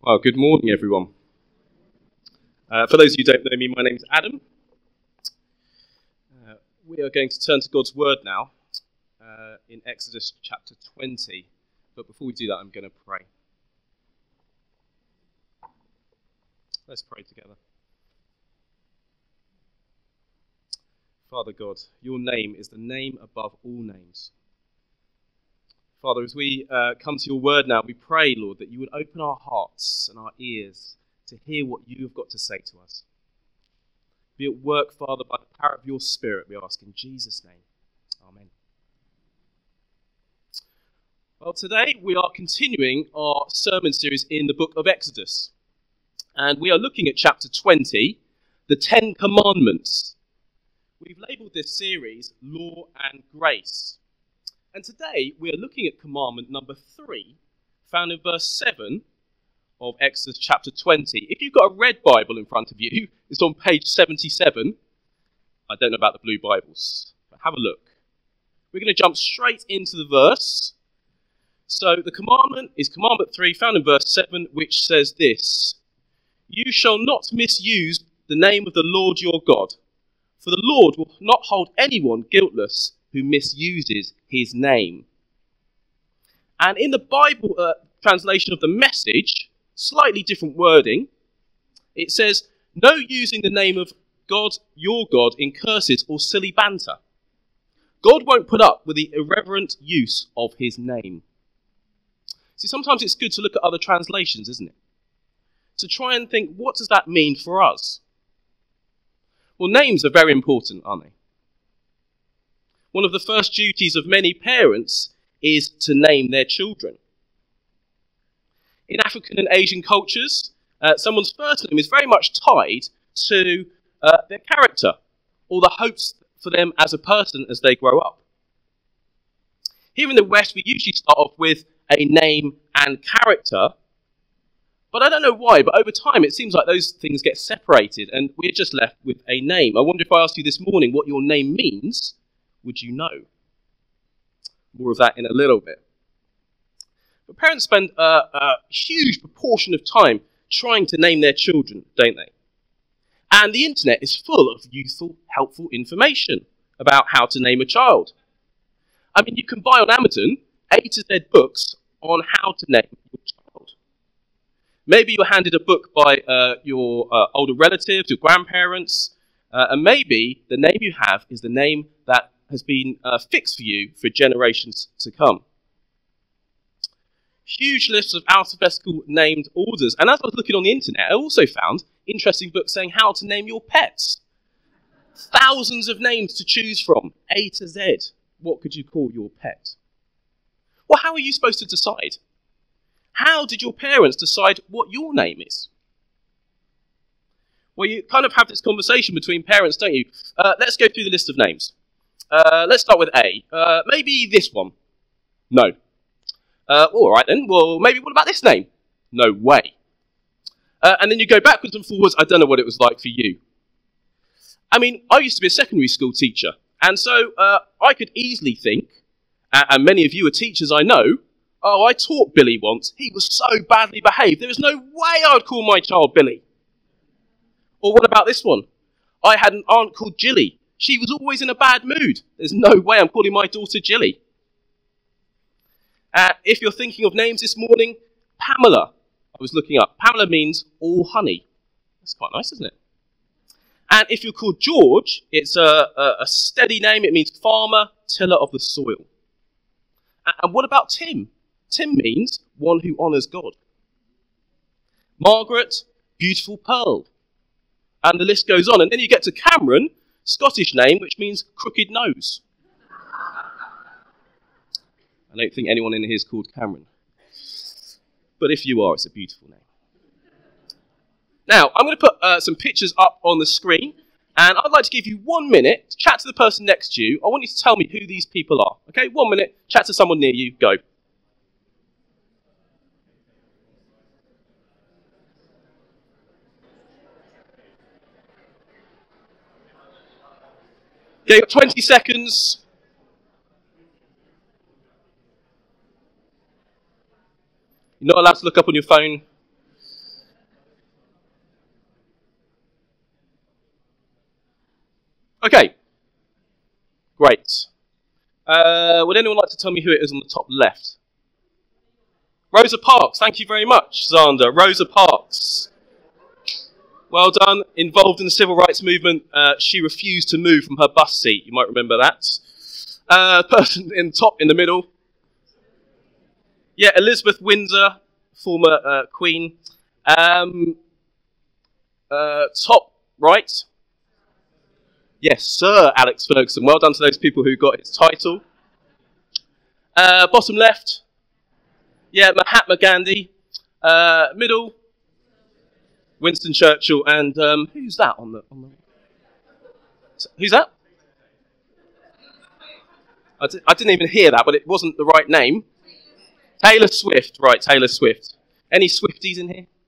Well, good morning, everyone. For those of you who don't know me, my name's Adam. We are going to turn to God's Word now in Exodus chapter 20. But before we do that, I'm going to pray. Let's pray together. Father God, your name is the name above all names. Father, as we come to your word now, we pray, Lord, that you would open our hearts and our ears to hear what you have got to say to us. Be at work, Father, by the power of your Spirit, we ask in Jesus' name. Amen. Well, today we are continuing our sermon series in the book of Exodus. And we are looking at chapter 20, the 10 Commandments. We've labelled this series Law and Grace. And today we are looking at commandment number 3, found in verse 7 of Exodus chapter 20. If you've got a red Bible in front of you, it's on page 77. I don't know about the blue Bibles, but have a look. We're going to jump straight into the verse. So the commandment is commandment 3, found in verse 7, which says this: "You shall not misuse the name of the Lord your God, for the Lord will not hold anyone guiltless who misuses his name." And in the Bible translation of the Message, slightly different wording, it says, "No using the name of God, your God, in curses or silly banter. God won't put up with the irreverent use of his name." See, sometimes it's good to look at other translations, isn't it? To try and think, what does that mean for us? Well, names are very important, aren't they? One of the first duties of many parents is to name their children. In African and Asian cultures, someone's first name is very much tied to their character or the hopes for them as a person as they grow up. Here in the West, we usually start off with a name and character, but I don't know why, but over time it seems like those things get separated and we're just left with a name. I wonder if I asked you this morning what your name means, would you know? More of that in a little bit. But parents spend a huge proportion of time trying to name their children, don't they? And the internet is full of useful, helpful information about how to name a child. I mean, you can buy on Amazon A to Z books on how to name your child. Maybe you're handed a book by your older relatives, your grandparents, and maybe the name you have is the name that has been fixed for you for generations to come. Huge lists of alphabetical named orders. And as I was looking on the internet, I also found interesting books saying how to name your pets. Thousands of names to choose from, A to Z. What could you call your pet? Well, how are you supposed to decide? How did your parents decide what your name is? Well, you kind of have this conversation between parents, don't you? Let's go through the list of names. Let's start with A. Maybe this one. No. All right then. Well, maybe what about this name? No way. And then you go backwards and forwards. I don't know what it was like for you. I mean, I used to be a secondary school teacher. And so I could easily think, and many of you are teachers I know, oh, I taught Billy once. He was so badly behaved. There was no way I would call my child Billy. Or what about this one? I had an aunt called Jilly. She was always in a bad mood. There's no way I'm calling my daughter Jilly. If you're thinking of names this morning, Pamela. I was looking up. Pamela means all honey. That's quite nice, isn't it? And if you're called George, it's a steady name. It means farmer, tiller of the soil. And what about Tim? Tim means one who honours God. Margaret, beautiful pearl. And the list goes on. And then you get to Cameron, Scottish name, which means crooked nose. I don't think anyone in here is called Cameron. But if you are, it's a beautiful name. Now, I'm going to put some pictures up on the screen, and I'd like to give you 1 minute to chat to the person next to you. I want you to tell me who these people are. Okay, 1 minute, chat to someone near you, go. Okay, you've got 20 seconds. You're not allowed to look up on your phone. Okay, great. Would anyone like to tell me who it is on the top left? Rosa Parks, thank you very much, Xander. Rosa Parks. Well done. Involved in the civil rights movement, she refused to move from her bus seat. You might remember that. Person in top in the middle. Yeah, Elizabeth Windsor, former Queen. Top right. Yes, Sir Alex Ferguson. Well done to those people who got his title. Bottom left. Yeah, Mahatma Gandhi. Middle. Winston Churchill. And who's that on the? Who's that? I didn't even hear that, but it wasn't the right name. Taylor Swift. Right, Taylor Swift. Any Swifties in here?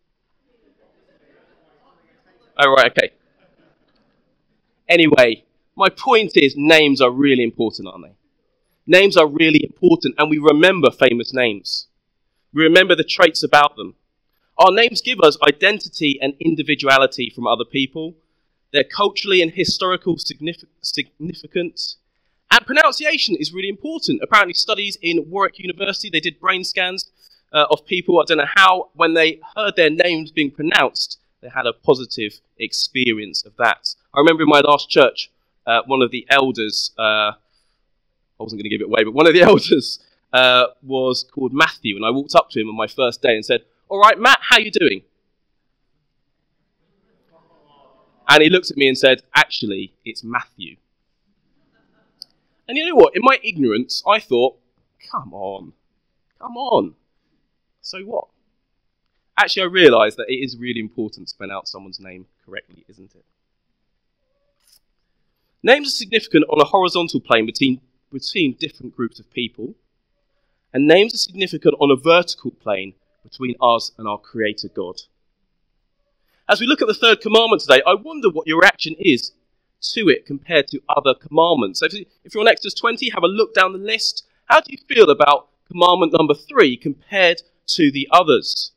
Oh, right, okay. Anyway, my point is names are really important, aren't they? Names are really important, and we remember famous names. We remember the traits about them. Our names give us identity and individuality from other people. They're culturally and historical significant. And pronunciation is really important. Apparently studies in Warwick University, they did brain scans of people, I don't know how, when they heard their names being pronounced, they had a positive experience of that. I remember in my last church, one of the elders, I wasn't going to give it away, but one of the elders was called Matthew, and I walked up to him on my first day and said, "All right, Matt, how you doing?" And he looked at me and said, "Actually, it's Matthew." And you know what? In my ignorance, I thought, come on. So what? Actually, I realised that it is really important to pronounce someone's name correctly, isn't it? Names are significant on a horizontal plane between different groups of people, and names are significant on a vertical plane between us and our Creator God. As we look at the third commandment today, I wonder what your reaction is to it compared to other commandments. So if you're on Exodus 20, have a look down the list. How do you feel about commandment number 3 compared to the others?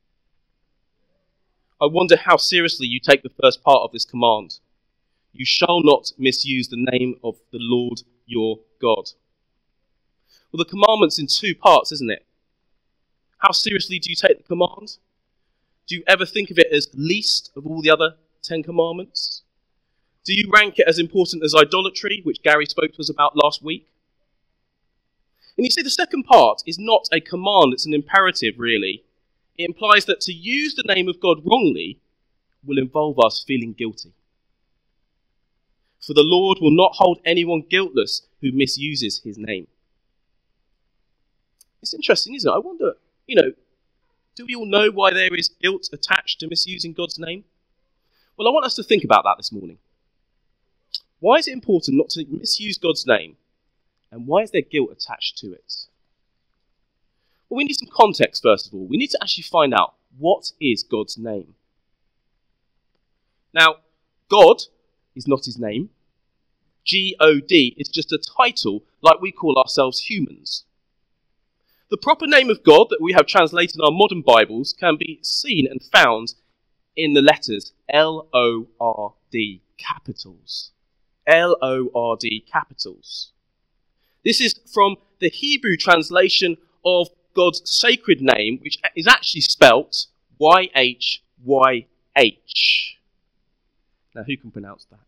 I wonder how seriously you take the first part of this command. You shall not misuse the name of the Lord your God. Well, the commandment's in 2 parts, isn't it? How seriously do you take the command? Do you ever think of it as least of all the other 10 commandments? Do you rank it as important as idolatry, which Gary spoke to us about last week? And you see, the second part is not a command, it's an imperative, really. It implies that to use the name of God wrongly will involve us feeling guilty. For the Lord will not hold anyone guiltless who misuses his name. It's interesting, isn't it? I wonder, do we all know why there is guilt attached to misusing God's name? Well, I want us to think about that this morning. Why is it important not to misuse God's name? And why is there guilt attached to it? Well, we need some context, first of all. We need to actually find out, what is God's name? Now, God is not his name. G-O-D is just a title like we call ourselves humans. The proper name of God that we have translated in our modern Bibles can be seen and found in the letters L-O-R-D, capitals. L-O-R-D, capitals. This is from the Hebrew translation of God's sacred name, which is actually spelt Y-H-Y-H. Now, who can pronounce that?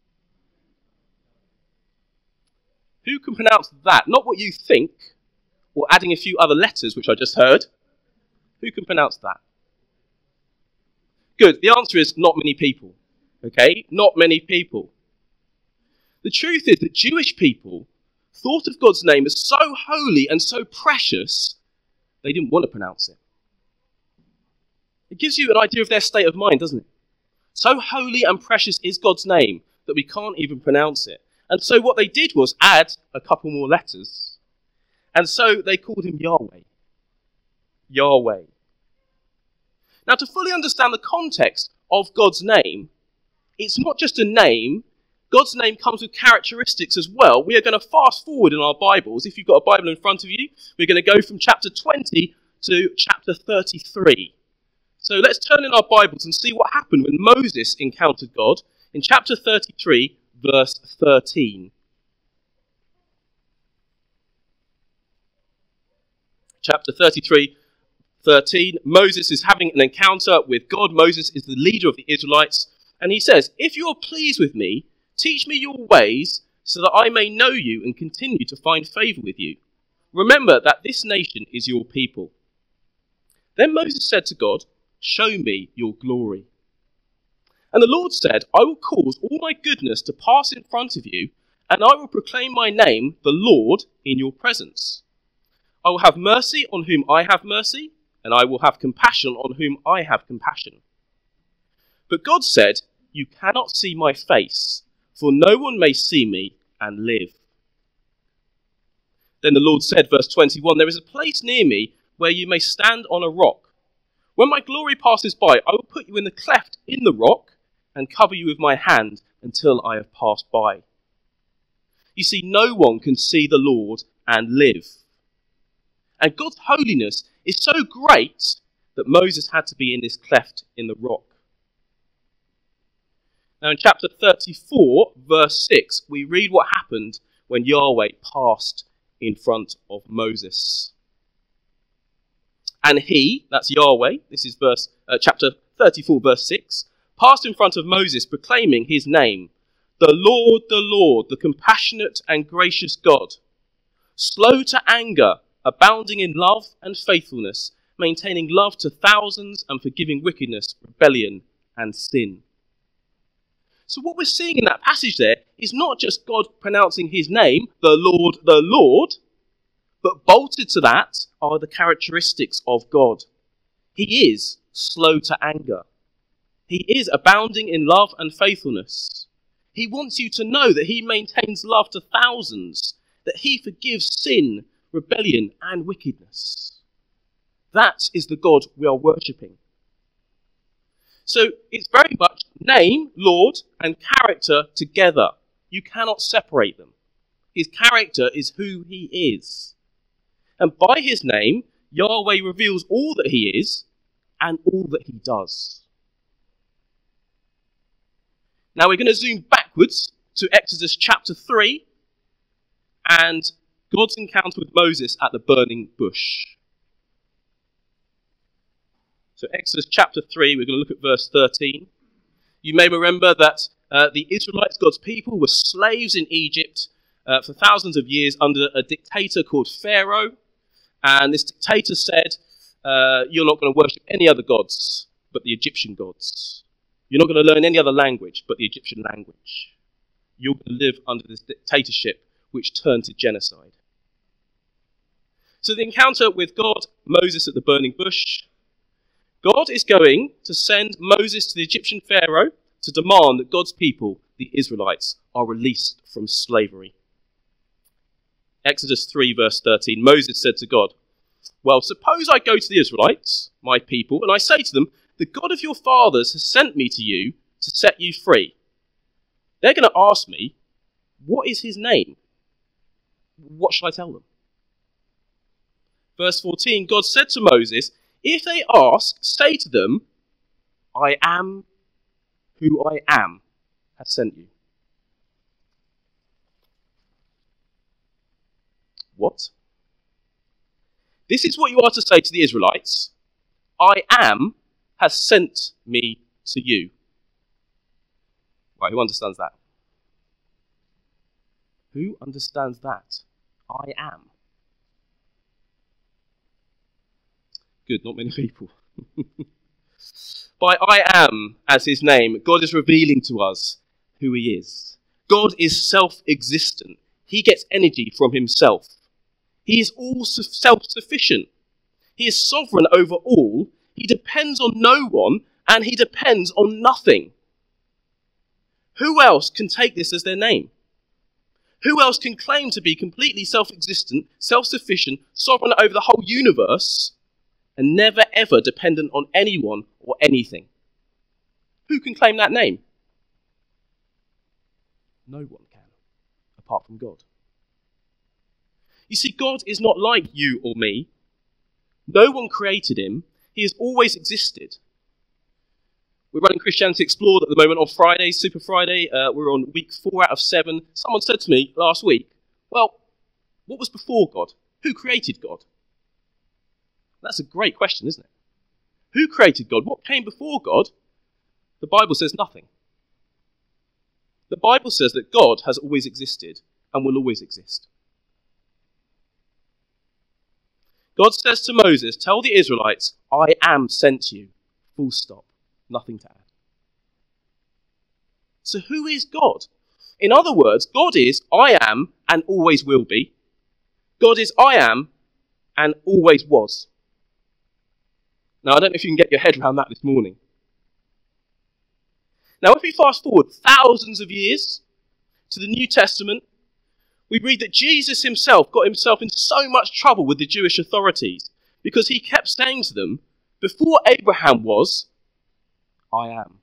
Who can pronounce that? Not what you think, or adding a few other letters, which I just heard. Who can pronounce that? Good. The answer is not many people. Okay? Not many people. The truth is that Jewish people thought of God's name as so holy and so precious, they didn't want to pronounce it. It gives you an idea of their state of mind, doesn't it? So holy and precious is God's name that we can't even pronounce it. And so what they did was add a couple more letters. And so they called him Yahweh. Yahweh. Now, to fully understand the context of God's name, it's not just a name. God's name comes with characteristics as well. We are going to fast forward in our Bibles. If you've got a Bible in front of you, we're going to go from chapter 20 to chapter 33. So let's turn in our Bibles and see what happened when Moses encountered God. In chapter 33, verse 13. Chapter 33, 13. Moses is having an encounter with God. Moses is the leader of the Israelites. And he says, "If you are pleased with me, teach me your ways so that I may know you and continue to find favor with you. Remember that this nation is your people." Then Moses said to God, "Show me your glory." And the Lord said, "I will cause all my goodness to pass in front of you, and I will proclaim my name, the Lord, in your presence. I will have mercy on whom I have mercy, and I will have compassion on whom I have compassion." But God said, "You cannot see my face, for no one may see me and live." Then the Lord said, verse 21, "There is a place near me where you may stand on a rock. When my glory passes by, I will put you in the cleft in the rock and cover you with my hand until I have passed by." You see, no one can see the Lord and live. And God's holiness is so great that Moses had to be in this cleft in the rock. Now in chapter 34, verse 6, we read what happened when Yahweh passed in front of Moses. "And he," that's Yahweh, this is chapter 34, verse 6, "passed in front of Moses, proclaiming his name, the Lord, the compassionate and gracious God, slow to anger, abounding in love and faithfulness, maintaining love to thousands and forgiving wickedness, rebellion, and sin." So what we're seeing in that passage there is not just God pronouncing his name, the Lord, but bolted to that are the characteristics of God. He is slow to anger. He is abounding in love and faithfulness. He wants you to know that he maintains love to thousands, that he forgives sin, rebellion, and wickedness. That is the God we are worshipping. So it's very much name, Lord, and character together. You cannot separate them. His character is who he is. And by his name, Yahweh reveals all that he is and all that he does. Now we're going to zoom backwards to Exodus chapter 3 and God's encounter with Moses at the burning bush. So Exodus chapter 3, we're going to look at verse 13. You may remember that the Israelites, God's people, were slaves in Egypt for thousands of years under a dictator called Pharaoh. And this dictator said, "You're not going to worship any other gods but the Egyptian gods. You're not going to learn any other language but the Egyptian language. You're going to live under this dictatorship which turned to genocide." So the encounter with God, Moses at the burning bush. God is going to send Moses to the Egyptian Pharaoh to demand that God's people, the Israelites, are released from slavery. Exodus 3 verse 13, Moses said to God, "Well, suppose I go to the Israelites, my people, and I say to them, 'The God of your fathers has sent me to you to set you free.' They're going to ask me, 'What is his name?' What shall I tell them?" Verse 14, God said to Moses, "If they ask, say to them, 'I am who I am has sent you.'" What? This is what you are to say to the Israelites. "I am has sent me to you." Right, who understands that? Who understands that? I am. Good, not many people. By "I am" as his name, God is revealing to us who he is. God is self-existent. He gets energy from himself. He is all self-sufficient. He is sovereign over all. He depends on no one, and he depends on nothing. Who else can take this as their name? Who else can claim to be completely self-existent, self-sufficient, sovereign over the whole universe, and never ever dependent on anyone or anything? Who can claim that name? No one can, apart from God. You see, God is not like you or me. No one created him. He has always existed. We're running Christianity Explored at the moment on Friday, Super Friday. We're on week 4 out of 7. Someone said to me last week, well, what was before God? Who created God? That's a great question, isn't it? Who created God? What came before God? The Bible says nothing. The Bible says that God has always existed and will always exist. God says to Moses, tell the Israelites, I am sent you. Full stop. Nothing to add. So who is God? In other words, God is I am and always will be. God is I am and always was. Now, I don't know if you can get your head around that this morning. Now, if we fast forward thousands of years to the New Testament, we read that Jesus himself got himself in so much trouble with the Jewish authorities because he kept saying to them, before Abraham was, I am.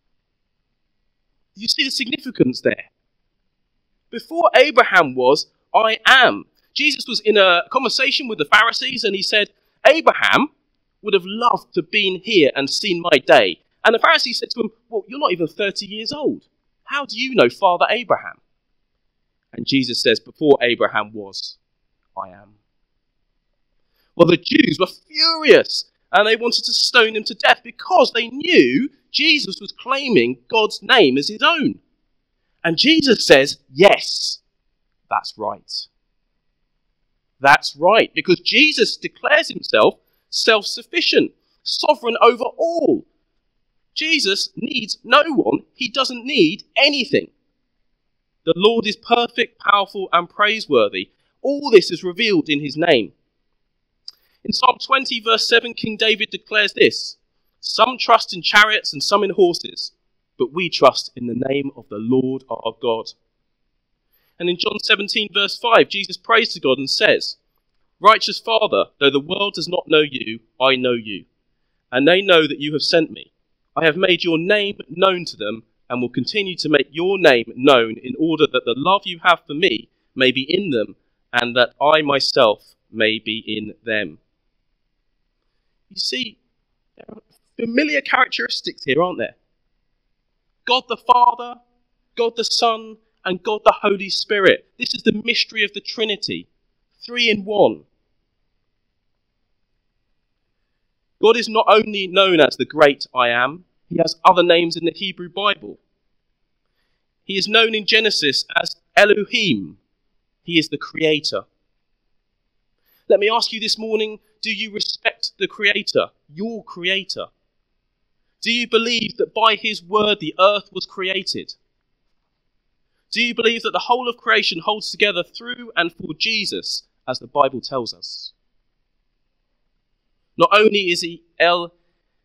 You see the significance there. Before Abraham was, I am. Jesus was in a conversation with the Pharisees and he said, Abraham would have loved to have been here and seen my day. And the Pharisees said to him, well, you're not even 30 years old. How do you know Father Abraham? And Jesus says, before Abraham was, I am. Well, the Jews were furious and they wanted to stone him to death because they knew Jesus was claiming God's name as his own. And Jesus says, yes, that's right. That's right, because Jesus declares himself self-sufficient, sovereign over all. Jesus needs no one. He doesn't need anything. The Lord is perfect, powerful, and praiseworthy. All this is revealed in his name. In Psalm 20, verse 7, King David declares this, some trust in chariots and some in horses, but we trust in the name of the Lord our God. And in John 17, verse 5, Jesus prays to God and says, righteous Father, though the world does not know you, I know you, and they know that you have sent me. I have made your name known to them and will continue to make your name known in order that the love you have for me may be in them and that I myself may be in them. You see, there are familiar characteristics here, aren't there? God the Father, God the Son, and God the Holy Spirit. This is the mystery of the Trinity, 3 in 1. God is not only known as the great I am, he has other names in the Hebrew Bible. He is known in Genesis as Elohim. He is the creator. Let me ask you this morning, do you respect the creator, your creator? Do you believe that by his word the earth was created? Do you believe that the whole of creation holds together through and for Jesus, as the Bible tells us? Not only is he Elohim,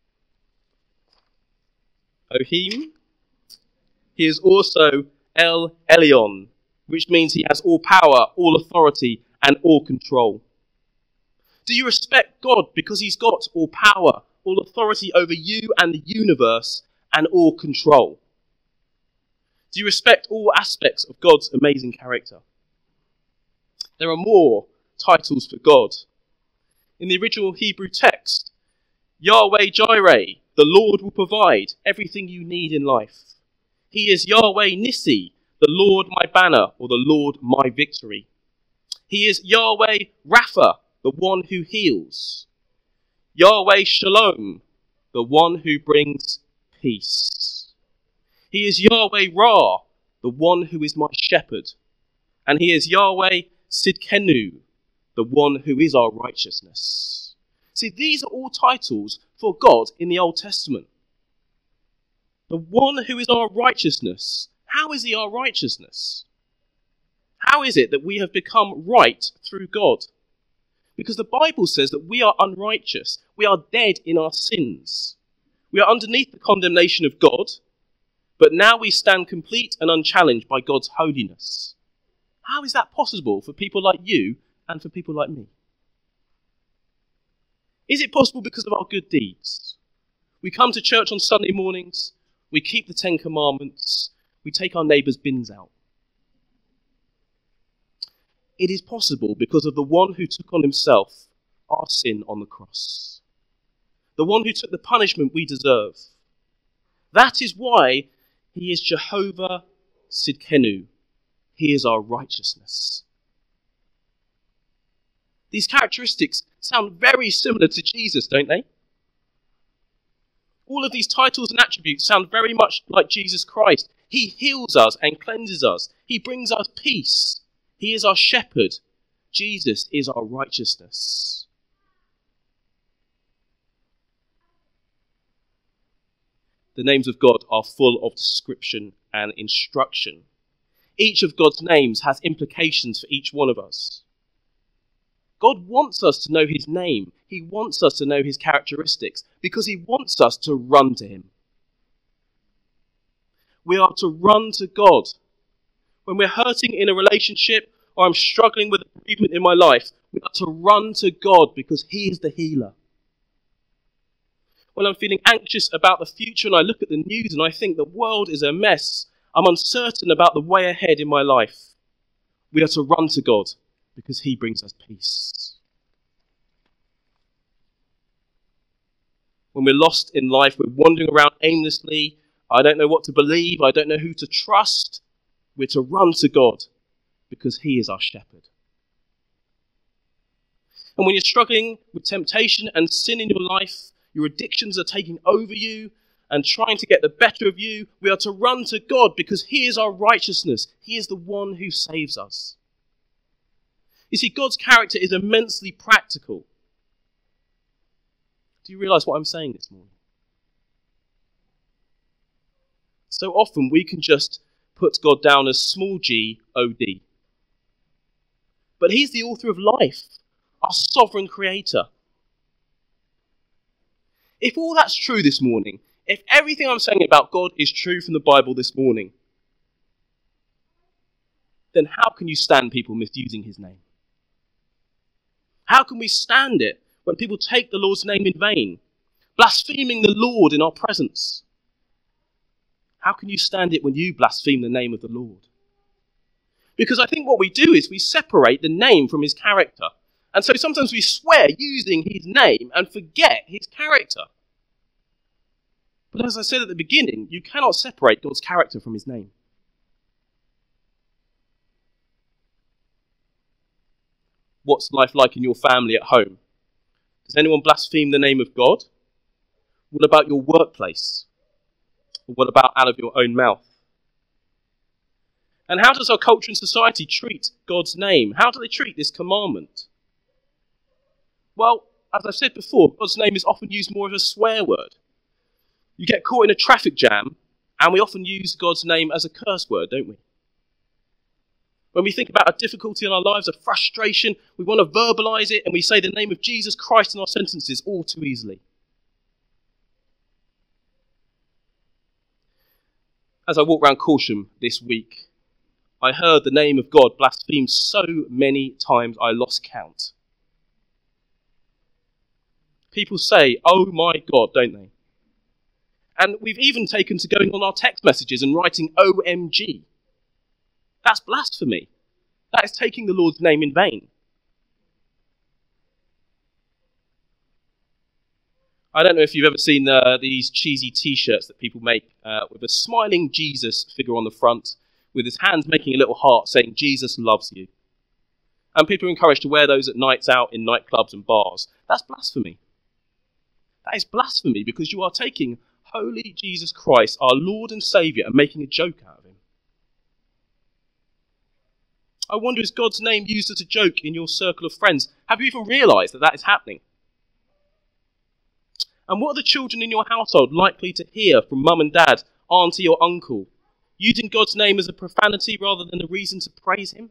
he is also El Elyon, which means he has all power, all authority, and all control. Do you respect God because he's got all power, all authority over you and the universe, and all control? Do you respect all aspects of God's amazing character? There are more titles for God. In the original Hebrew text, Yahweh Jireh, the Lord will provide everything you need in life. He is Yahweh Nissi, the Lord my banner, or the Lord my victory. He is Yahweh Rapha, the one who heals. Yahweh Shalom, the one who brings peace. He is Yahweh Ra, the one who is my shepherd. And he is Yahweh Sidkenu, the one who is our righteousness. See, these are all titles for God in the Old Testament. The one who is our righteousness. How is he our righteousness? How is it that we have become right through God? Because the Bible says that we are unrighteous. We are dead in our sins. We are underneath the condemnation of God, but now we stand complete and unchallenged by God's holiness. How is that possible for people like you and for people like me? Is it possible because of our good deeds? We come to church on Sunday mornings, we keep the 10 Commandments, we take our neighbour's bins out. It is possible because of the one who took on himself our sin on the cross. The one who took the punishment we deserve. That is why he is Jehovah Sidkenu. He is our righteousness. These characteristics sound very similar to Jesus, don't they? All of these titles and attributes sound very much like Jesus Christ. He heals us and cleanses us. He brings us peace. He is our shepherd. Jesus is our righteousness. The names of God are full of description and instruction. Each of God's names has implications for each one of us. God wants us to know his name. He wants us to know his characteristics because he wants us to run to him. We are to run to God. When we're hurting in a relationship or I'm struggling with a bereavement in my life, we are to run to God because he is the healer. When I'm feeling anxious about the future and I look at the news and I think the world is a mess, I'm uncertain about the way ahead in my life, we are to run to God because he brings us peace. When we're lost in life, we're wandering around aimlessly, I don't know what to believe, I don't know who to trust, we're to run to God because he is our shepherd. And when you're struggling with temptation and sin in your life, your addictions are taking over you and trying to get the better of you, we are to run to God because he is our righteousness. He is the one who saves us. You see, God's character is immensely practical. Do you realize what I'm saying this morning? So often we can just put God down as small g, O-D. But he's the author of life, our sovereign creator. If all that's true this morning, if everything I'm saying about God is true from the Bible this morning, then how can you stand people misusing his name? How can we stand it when people take the Lord's name in vain, blaspheming the Lord in our presence? How can you stand it when you blaspheme the name of the Lord? Because I think what we do is we separate the name from his character. And so sometimes we swear using his name and forget his character. But as I said at the beginning, you cannot separate God's character from his name. What's life like in your family at home? Does anyone blaspheme the name of God? What about your workplace? Or what about out of your own mouth? And how does our culture and society treat God's name? How do they treat this commandment? Well, as I've said before, God's name is often used more as a swear word. You get caught in a traffic jam, and we often use God's name as a curse word, don't we? When we think about a difficulty in our lives, a frustration, we want to verbalize it, and we say the name of Jesus Christ in our sentences all too easily. As I walked around Corsham this week, I heard the name of God blasphemed so many times I lost count. People say, "Oh my God," don't they? And we've even taken to going on our text messages and writing OMG. That's blasphemy. That is taking the Lord's name in vain. I don't know if you've ever seen these cheesy t-shirts that people make with a smiling Jesus figure on the front, with his hands making a little heart saying, "Jesus loves you." And people are encouraged to wear those at nights out in nightclubs and bars. That's blasphemy. That is blasphemy because you are taking holy Jesus Christ, our Lord and Saviour, and making a joke out of him. I wonder, is God's name used as a joke in your circle of friends? Have you even realised that that is happening? And what are the children in your household likely to hear from mum and dad, auntie or uncle, using God's name as a profanity rather than a reason to praise him?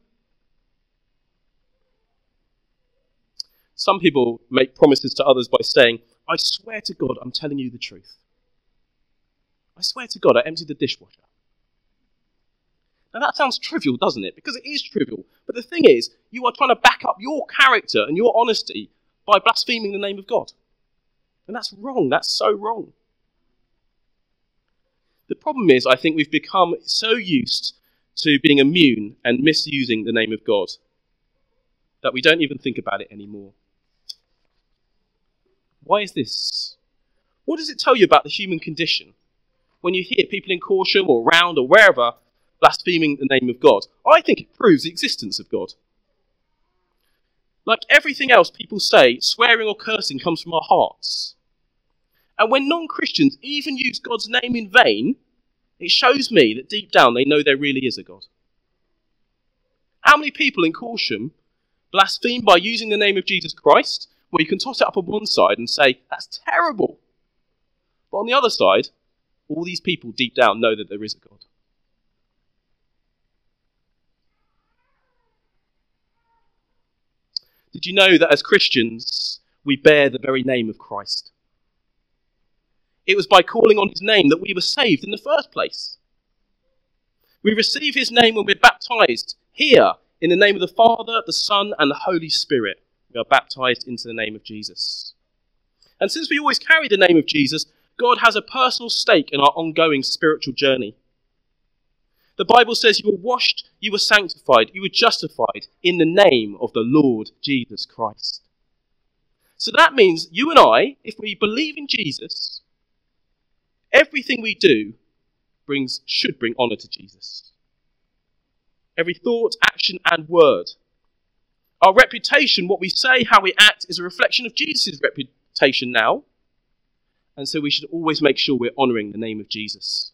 Some people make promises to others by saying, "I swear to God I'm telling you the truth. I swear to God I emptied the dishwasher." Now that sounds trivial, doesn't it? Because it is trivial. But the thing is, you are trying to back up your character and your honesty by blaspheming the name of God. And that's wrong. That's so wrong. The problem is, I think we've become so used to being immune and misusing the name of God that we don't even think about it anymore. Why is this? What does it tell you about the human condition when you hear people in Corsham or Round or wherever blaspheming the name of God? I think it proves the existence of God. Like everything else people say, swearing or cursing comes from our hearts. And when non-Christians even use God's name in vain, it shows me that deep down they know there really is a God. How many people in Corsham blaspheme by using the name of Jesus Christ, where you can toss it up on one side and say, that's terrible. But on the other side, all these people deep down know that there is a God. Did you know that as Christians, we bear the very name of Christ? It was by calling on his name that we were saved in the first place. We receive his name when we're baptized here in the name of the Father, the Son, and the Holy Spirit. We are baptized into the name of Jesus. And since we always carry the name of Jesus, God has a personal stake in our ongoing spiritual journey. The Bible says you were washed, you were sanctified, you were justified in the name of the Lord Jesus Christ. So that means you and I, if we believe in Jesus, everything we do should bring honour to Jesus. Every thought, action and word. Our reputation, what we say, how we act, is a reflection of Jesus' reputation now. And so we should always make sure we're honouring the name of Jesus.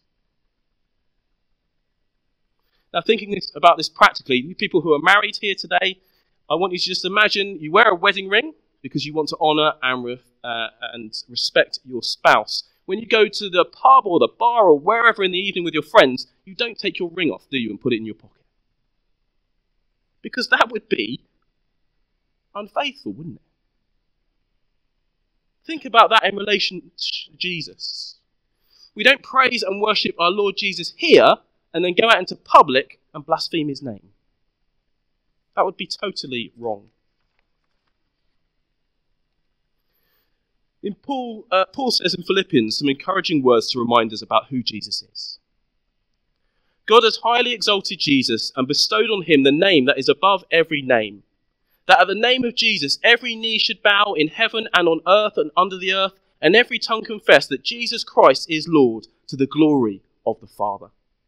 Now, thinking about this practically, you people who are married here today, I want you to just imagine you wear a wedding ring because you want to honour and respect your spouse. When you go to the pub or the bar or wherever in the evening with your friends, you don't take your ring off, do you, and put it in your pocket? Because that would be unfaithful, wouldn't it? Think about that in relation to Jesus. We don't praise and worship our Lord Jesus here and then go out into public and blaspheme his name. That would be totally wrong. Paul says in Philippians some encouraging words to remind us about who Jesus is. God has highly exalted Jesus and bestowed on him the name that is above every name, that at the name of Jesus every knee should bow in heaven and on earth and under the earth, and every tongue confess that Jesus Christ is Lord, to the glory of the Father.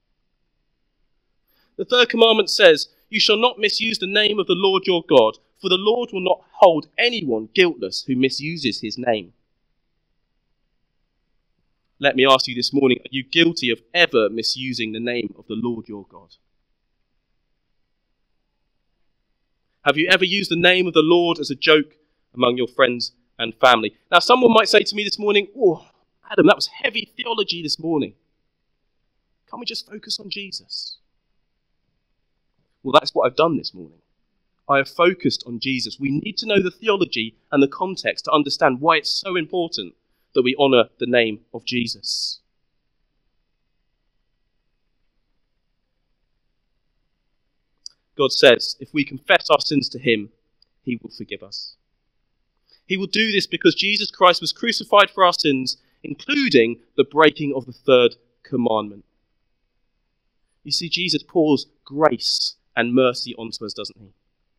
The third commandment says, you shall not misuse the name of the Lord your God, for the Lord will not hold anyone guiltless who misuses his name. Let me ask you this morning, are you guilty of ever misusing the name of the Lord your God? Have you ever used the name of the Lord as a joke among your friends and family? Now, someone might say to me this morning, oh, Adam, that was heavy theology this morning. Can't we just focus on Jesus? Well, that's what I've done this morning. I have focused on Jesus. We need to know the theology and the context to understand why it's so important that we honour the name of Jesus. God says, if we confess our sins to him, he will forgive us. He will do this because Jesus Christ was crucified for our sins, including the breaking of the third commandment. You see, Jesus pours grace and mercy onto us, doesn't he?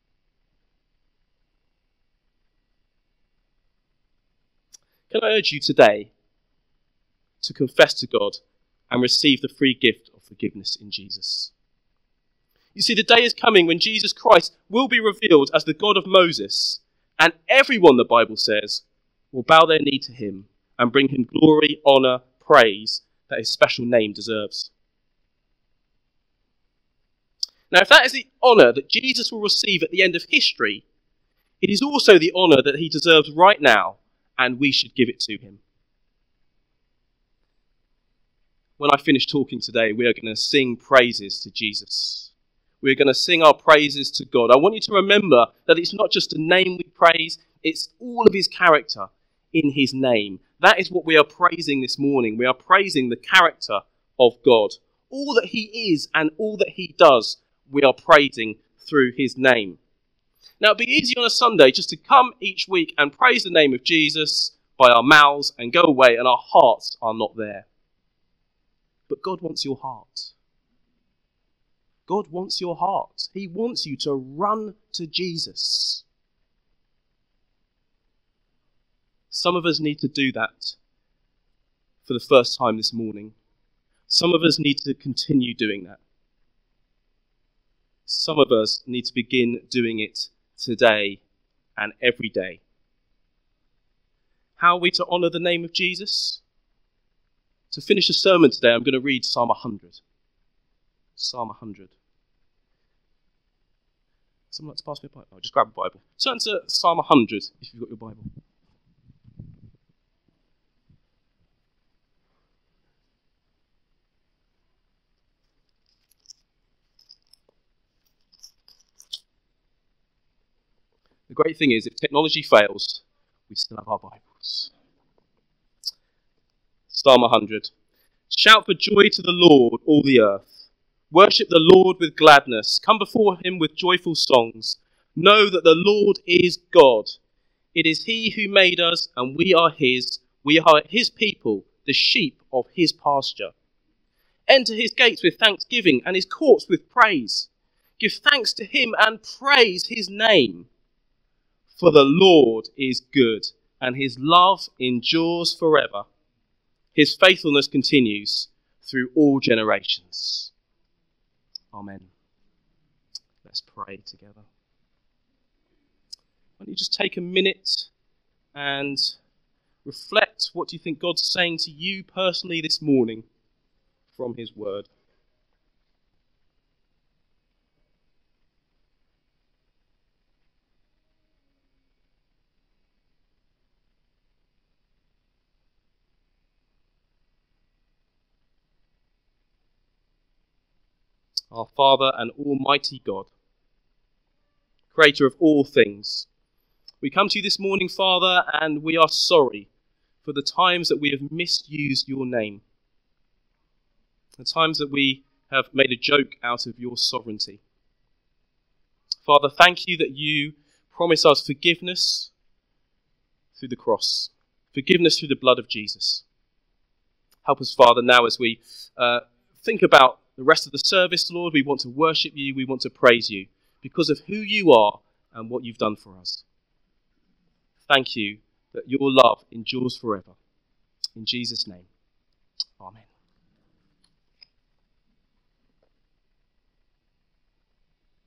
Can I urge you today to confess to God and receive the free gift of forgiveness in Jesus? You see, the day is coming when Jesus Christ will be revealed as the God of Moses, and everyone, the Bible says, will bow their knee to him and bring him glory, honour, praise that his special name deserves. Now, if that is the honour that Jesus will receive at the end of history, it is also the honour that he deserves right now, and we should give it to him. When I finish talking today, we are going to sing praises to Jesus. We're going to sing our praises to God. I want you to remember that it's not just a name we praise, it's all of his character in his name. That is what we are praising this morning. We are praising the character of God. All that he is and all that he does, we are praising through his name. Now, it'd be easy on a Sunday just to come each week and praise the name of Jesus by our mouths and go away, and our hearts are not there. But God wants your heart. God wants your heart. He wants you to run to Jesus. Some of us need to do that for the first time this morning. Some of us need to continue doing that. Some of us need to begin doing it today and every day. How are we to honour the name of Jesus? To finish the sermon today, I'm going to read Psalm 100. Psalm 100. Someone like to pass me a Bible? Oh, just grab a Bible. Turn to Psalm 100 if you've got your Bible. The great thing is, if technology fails, we still have our Bibles. Psalm 100. Shout for joy to the Lord, all the earth. Worship the Lord with gladness. Come before him with joyful songs. Know that the Lord is God. It is he who made us, and we are his. We are his people, the sheep of his pasture. Enter his gates with thanksgiving and his courts with praise. Give thanks to him and praise his name. For the Lord is good, and his love endures forever. His faithfulness continues through all generations. Amen. Let's pray together. Why don't you just take a minute and reflect, what do you think God's saying to you personally this morning from his word? Our Father and Almighty God, Creator of all things, we come to you this morning, Father, and we are sorry for the times that we have misused your name, the times that we have made a joke out of your sovereignty. Father, thank you that you promise us forgiveness through the cross, forgiveness through the blood of Jesus. Help us, Father, now as we think about the rest of the service, Lord. We want to worship you, we want to praise you because of who you are and what you've done for us. Thank you that your love endures forever. In Jesus' name, amen.